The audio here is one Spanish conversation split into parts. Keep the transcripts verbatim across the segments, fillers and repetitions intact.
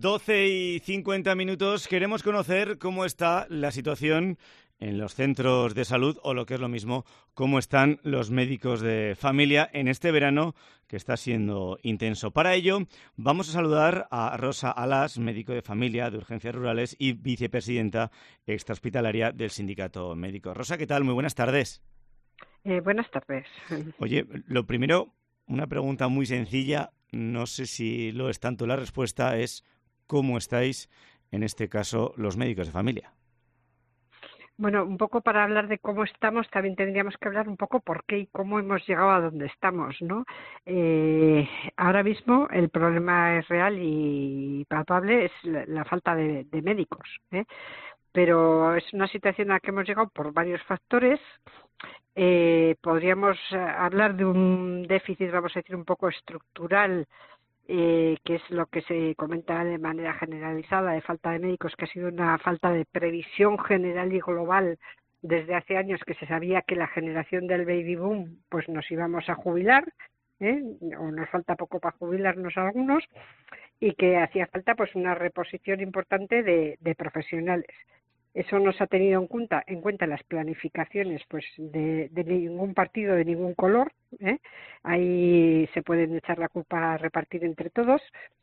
doce y cincuenta minutos. Queremos conocer cómo está la situación en los centros de salud, o lo que es lo mismo, cómo están los médicos de familia en este verano que está siendo intenso. Para ello, vamos a saludar a Rosa Alas, médico de familia de Urgencias Rurales y vicepresidenta extrahospitalaria del Sindicato Médico. Rosa, ¿qué tal? Muy buenas tardes. Eh, buenas tardes. Oye, lo primero, una pregunta muy sencilla, no sé si lo es tanto la respuesta, es ¿cómo estáis, en este caso, los médicos de familia? Bueno, un poco para hablar de cómo estamos, también tendríamos que hablar un poco por qué y cómo hemos llegado a donde estamos, ¿no? Eh, ahora mismo el problema es real y palpable, es la, la falta de, de médicos, ¿eh? Pero es una situación a la que hemos llegado por varios factores. Eh, podríamos hablar de un déficit, vamos a decir, un poco estructural, Eh, que es lo que se comenta de manera generalizada, de falta de médicos, que ha sido una falta de previsión general y global desde hace años, que se sabía que la generación del baby boom pues nos íbamos a jubilar, ¿eh? o nos falta poco para jubilarnos algunos, y que hacía falta pues una reposición importante de, de profesionales. Eso no se ha tenido en cuenta en cuenta las planificaciones pues de, de ningún partido de ningún color, ¿eh? Ahí se pueden echar la culpa a repartir entre todos,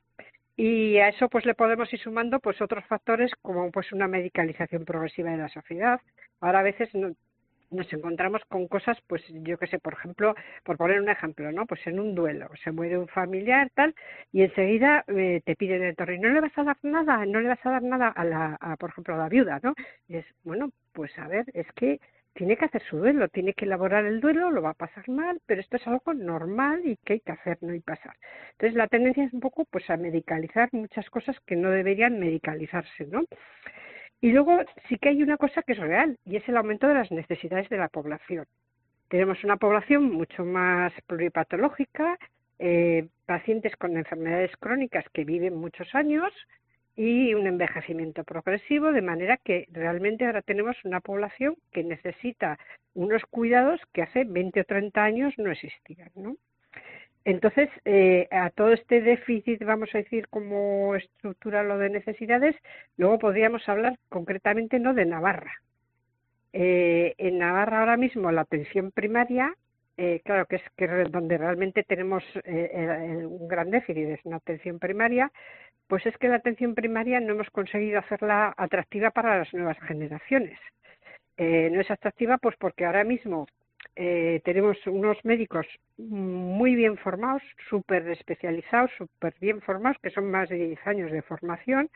y a eso pues le podemos ir sumando pues otros factores como pues una medicalización progresiva de la sociedad. Ahora a veces no, nos encontramos con cosas, pues yo qué sé, por ejemplo, por poner un ejemplo, ¿no? Pues en un duelo, se muere un familiar, tal, y enseguida eh, te piden el torre, y no le vas a dar nada, no le vas a dar nada a la, a, por ejemplo, a la viuda, ¿no? Y es, bueno, pues a ver, es que tiene que hacer su duelo, tiene que elaborar el duelo, lo va a pasar mal, pero esto es algo normal y que hay que hacer, no hay pasar. Entonces la tendencia es un poco pues a medicalizar muchas cosas que no deberían medicalizarse, ¿no? Y luego sí que hay una cosa que es real, y es el aumento de las necesidades de la población. Tenemos una población mucho más pluripatológica, eh, pacientes con enfermedades crónicas que viven muchos años y un envejecimiento progresivo, de manera que realmente ahora tenemos una población que necesita unos cuidados que hace veinte o treinta años no existían, ¿no? Entonces, eh, a todo este déficit, vamos a decir, como estructural o de necesidades, luego podríamos hablar concretamente no de Navarra. Eh, en Navarra ahora mismo la atención primaria, eh, claro que es que donde realmente tenemos eh, eh, un gran déficit, es una atención primaria, pues es que la atención primaria no hemos conseguido hacerla atractiva para las nuevas generaciones. Eh, no es atractiva pues porque ahora mismo eh, tenemos unos médicos muy bien formados, súper especializados, súper bien formados, que son más de diez años de formación,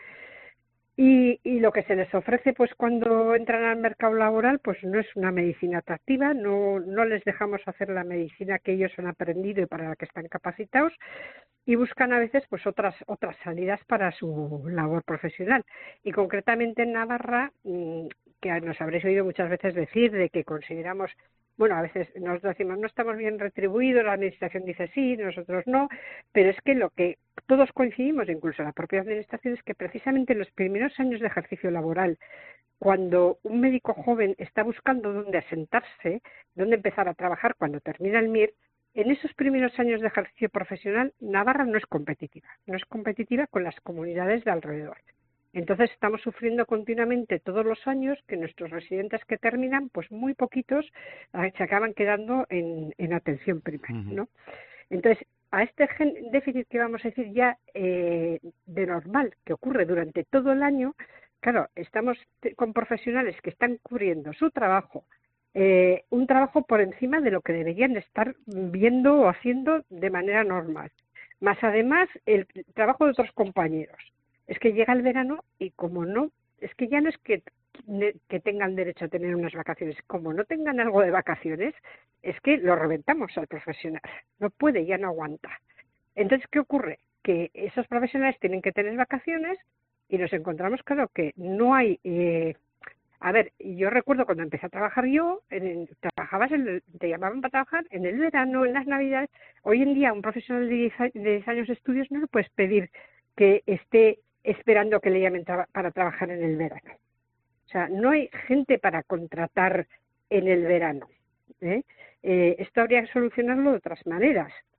y, y lo que se les ofrece pues cuando entran al mercado laboral pues no es una medicina atractiva, no, no les dejamos hacer la medicina que ellos han aprendido y para la que están capacitados, y buscan a veces pues otras otras salidas para su labor profesional. Y concretamente en Navarra, que nos habréis oído muchas veces decir de que consideramos, bueno, a veces nos decimos no estamos bien retribuidos, la administración dice sí, nosotros no, pero es que lo que todos coincidimos, incluso la propia administración, es que precisamente en los primeros años de ejercicio laboral, cuando un médico joven está buscando dónde asentarse, dónde empezar a trabajar cuando termina el M I R, en esos primeros años de ejercicio profesional, Navarra no es competitiva, no es competitiva con las comunidades de alrededor. Entonces estamos sufriendo continuamente todos los años que nuestros residentes que terminan, pues muy poquitos se acaban quedando en, en atención primaria, ¿no? Entonces, a este déficit que vamos a decir ya eh, de normal, que ocurre durante todo el año, claro, estamos con profesionales que están cubriendo su trabajo, eh, un trabajo por encima de lo que deberían estar viendo o haciendo de manera normal, más además el trabajo de otros compañeros. Es que llega el verano y como no, es que ya no es que, que tengan derecho a tener unas vacaciones, como no tengan algo de vacaciones, es que lo reventamos al profesional, no puede, ya no aguanta. Entonces, ¿qué ocurre? Que esos profesionales tienen que tener vacaciones y nos encontramos, claro, que no hay... Eh, a ver, yo recuerdo cuando empecé a trabajar yo, en, trabajabas, en, te llamaban para trabajar en el verano, en las navidades. Hoy en día un profesional de diez años de estudios no le puedes pedir que esté esperando que le llamen tra- para trabajar en el verano. O sea, no hay gente para contratar en el verano, ¿eh? Eh, esto habría que solucionarlo de otras maneras.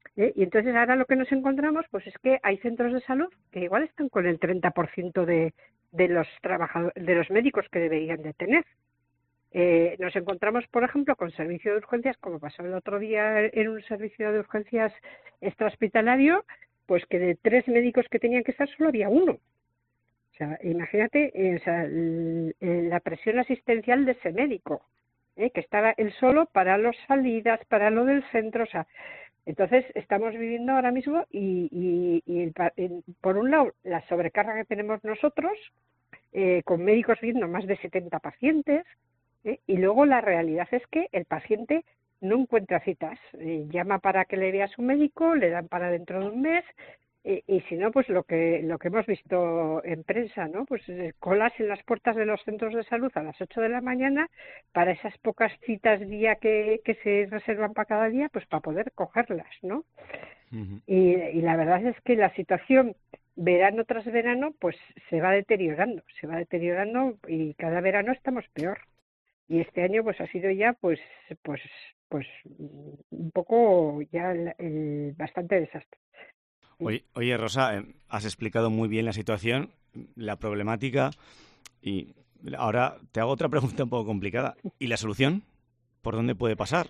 ¿eh? Y entonces ahora lo que nos encontramos pues es que hay centros de salud que igual están con el treinta por ciento de, de los trabajadores, de los médicos que deberían de tener. Eh, nos encontramos, por ejemplo, con servicio de urgencias, como pasó el otro día en un servicio de urgencias extrahospitalario, pues que de tres médicos que tenían que estar solo había uno. O sea, imagínate eh, o sea, el, el, la presión asistencial de ese médico, ¿eh? Que estaba él solo para las salidas, para lo del centro, o sea, entonces estamos viviendo ahora mismo y, y, y el, el, por un lado la sobrecarga que tenemos nosotros, eh, con médicos viendo más de setenta pacientes, ¿eh? Y luego la realidad es que el paciente no encuentra citas, eh, llama para que le vea a su médico, le dan para dentro de un mes, eh, y si no, pues lo que lo que hemos visto en prensa, ¿no? Pues eh, colas en las puertas de los centros de salud a las ocho de la mañana para esas pocas citas día que, que se reservan para cada día, pues para poder cogerlas, ¿no? Uh-huh. Y, y la verdad es que la situación verano tras verano, pues se va deteriorando, se va deteriorando y cada verano estamos peor. Y este año pues ha sido ya pues pues pues un poco ya el, el bastante desastre. Oye, oye Rosa, eh, has explicado muy bien la situación, la problemática, y ahora te hago otra pregunta un poco complicada. ¿Y la solución? ¿Por dónde puede pasar?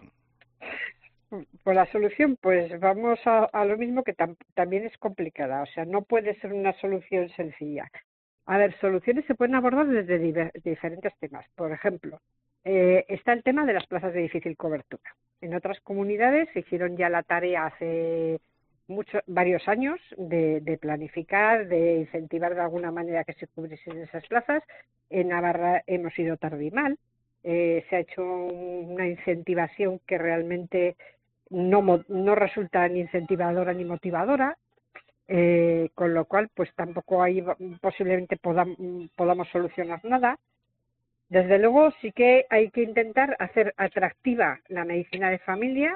Pues la solución, pues vamos a, a lo mismo, que tam, también es complicada, o sea, no puede ser una solución sencilla. A ver, soluciones se pueden abordar desde diver, diferentes temas. Por ejemplo, eh, está el tema de las plazas de difícil cobertura. En otras comunidades se hicieron ya la tarea hace muchos, varios años de, de planificar, de incentivar de alguna manera que se cubriesen esas plazas. En Navarra hemos ido tarde y mal. Eh, se ha hecho una incentivación que realmente no, no resulta ni incentivadora ni motivadora. Eh, con lo cual pues tampoco ahí posiblemente podam, podamos solucionar nada. Desde luego sí que hay que intentar hacer atractiva la medicina de familia,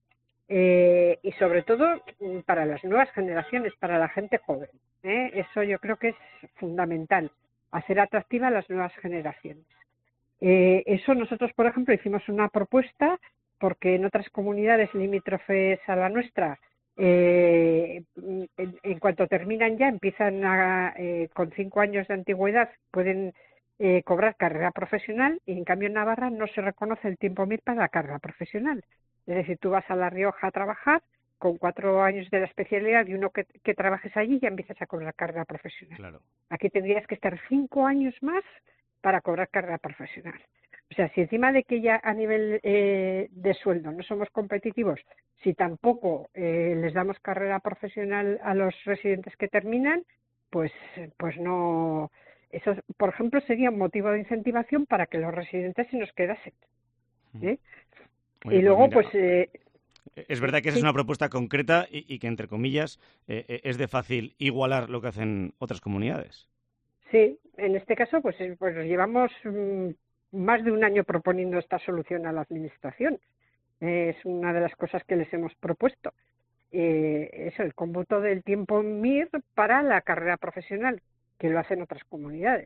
eh, y sobre todo para las nuevas generaciones, para la gente joven, ¿eh? Eso yo creo que es fundamental, hacer atractiva a las nuevas generaciones. Eh, eso nosotros, por ejemplo, hicimos una propuesta porque en otras comunidades limítrofes a la nuestra, Eh, en, en cuanto terminan ya, empiezan a, eh, con cinco años de antigüedad, pueden eh, cobrar carrera profesional, y en cambio en Navarra no se reconoce el tiempo M I R para la carrera profesional. Es decir, tú vas a La Rioja a trabajar con cuatro años de la especialidad y uno que, que trabajes allí ya empiezas a cobrar carrera profesional. Claro. Aquí tendrías que estar cinco años más para cobrar carrera profesional. O sea, si encima de que ya a nivel eh, de sueldo no somos competitivos, si tampoco eh, les damos carrera profesional a los residentes que terminan, pues, pues no. Eso, por ejemplo, sería un motivo de incentivación para que los residentes se nos quedasen. ¿eh? Oye, y luego, pues... pues... Eh, es verdad que esa sí. es una propuesta concreta y, y que, entre comillas, eh, es de fácil igualar lo que hacen otras comunidades. Sí, en este caso, pues, pues llevamos mmm, más de un año proponiendo esta solución a la Administración. Eh, es una de las cosas que les hemos propuesto. Eh, es el cómputo del tiempo M I R para la carrera profesional, que lo hacen otras comunidades.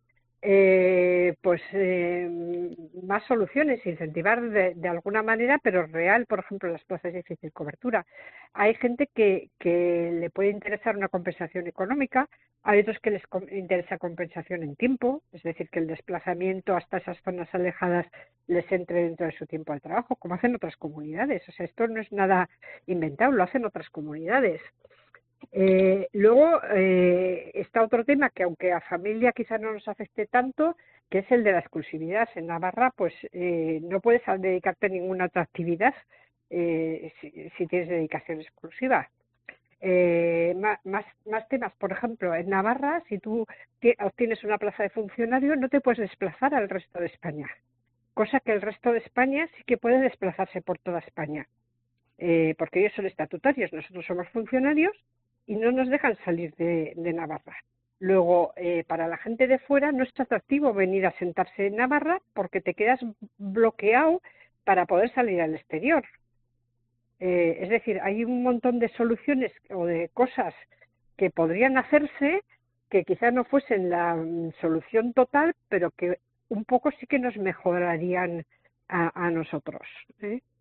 Eh, pues eh, más soluciones, incentivar de, de alguna manera, pero real, por ejemplo, las plazas de difícil cobertura. Hay gente que, que le puede interesar una compensación económica, hay otros que les interesa compensación en tiempo, es decir, que el desplazamiento hasta esas zonas alejadas les entre dentro de su tiempo de trabajo, como hacen otras comunidades. O sea, esto no es nada inventado, lo hacen otras comunidades. Eh, luego eh, está otro tema que, aunque a familia quizá no nos afecte tanto, que es el de la exclusividad. En Navarra pues eh, no puedes dedicarte a ninguna otra actividad eh, si, si tienes dedicación exclusiva. Eh, más, más, más temas, por ejemplo, en Navarra, si tú obtienes una plaza de funcionario, no te puedes desplazar al resto de España, cosa que el resto de España sí que puede desplazarse por toda España, eh, porque ellos son estatutarios, nosotros somos funcionarios y no nos dejan salir de, de Navarra. Luego, eh, para la gente de fuera no es atractivo venir a sentarse en Navarra porque te quedas bloqueado para poder salir al exterior. Eh, es decir, hay un montón de soluciones o de cosas que podrían hacerse que quizás no fuesen la um, solución total, pero que un poco sí que nos mejorarían a, a nosotros, ¿eh?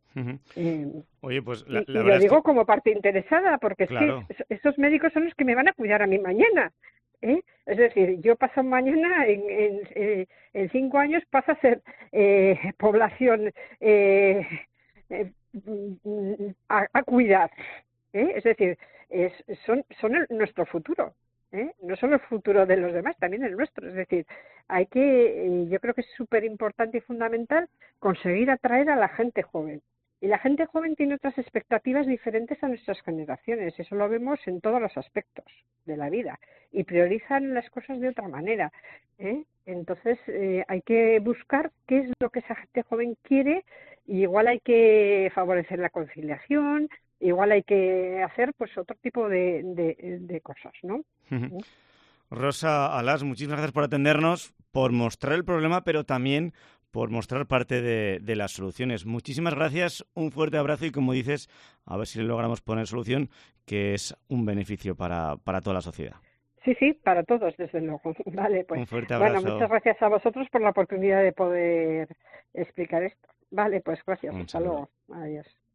Ujú. Eh, Oye, pues y, la, y la lo verdad es que, digo como parte interesada, porque es claro, que es- esos médicos son los que me van a cuidar a mí mañana. ¿Eh? Es decir, yo paso mañana, en, en, eh, en cinco años pasa a ser eh, población eh, eh, mm, a, a cuidar. ¿Eh? Es decir, es, son, son el- nuestro futuro. ¿Eh? No solo el futuro de los demás, también el nuestro. Es decir, hay que, eh, yo creo que es súper importante y fundamental conseguir atraer a la gente joven. Y la gente joven tiene otras expectativas diferentes a nuestras generaciones. Eso lo vemos en todos los aspectos de la vida. Y priorizan las cosas de otra manera. ¿Eh? Entonces, eh, hay que buscar qué es lo que esa gente joven quiere, y igual hay que favorecer la conciliación, igual hay que hacer pues otro tipo de, de, de cosas, ¿no? ujú. Rosa Alas, muchísimas gracias por atendernos, por mostrar el problema, pero también por mostrar parte de, de las soluciones. Muchísimas gracias, un fuerte abrazo y, como dices, a ver si le logramos poner solución, que es un beneficio para, para toda la sociedad. Sí, sí, para todos, desde luego. Vale, pues Un fuerte bueno, muchas abrazo, gracias a vosotros por la oportunidad de poder explicar esto. Vale, pues gracias. un Hasta saludo. luego. Adiós.